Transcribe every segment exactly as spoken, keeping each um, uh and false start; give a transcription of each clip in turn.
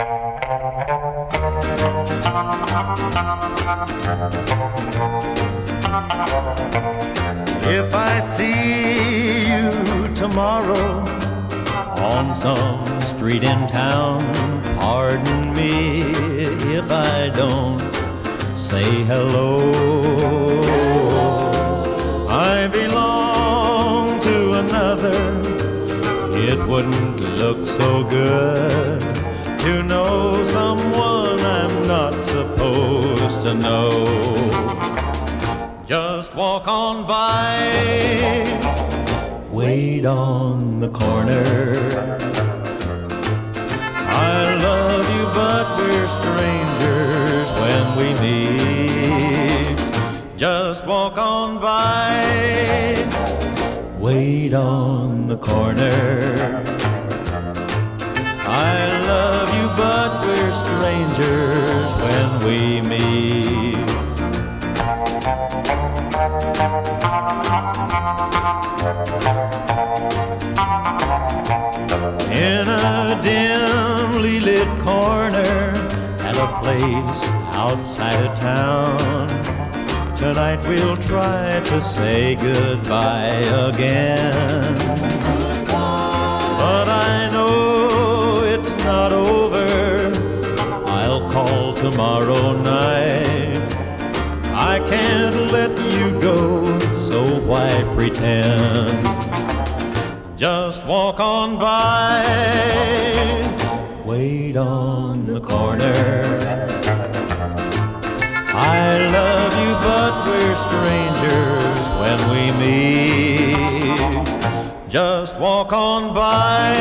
If I see you tomorrow on some street in town, pardon me if I don't say hello. I belong to another. It wouldn't look so good to know someone I'm not supposed to know. Just walk on by, wait on the corner. I love you, but we're strangers when we meet. Just walk on by, wait on the corner. I love you, but we're strangers when we meet. In a dimly lit corner at a place outside of town, tonight we'll try to say goodbye again. But I know it's not over. I'll call tomorrow night. I can't let you go, so why pretend? Just walk on by, wait on the corner. I love you, but we're strangers when we meet. Just walk on by,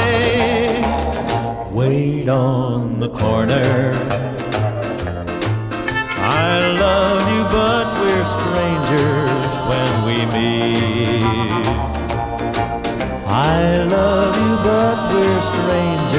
wait on the corner. I love you, but we're strangers when we meet. I love you, but we're strangers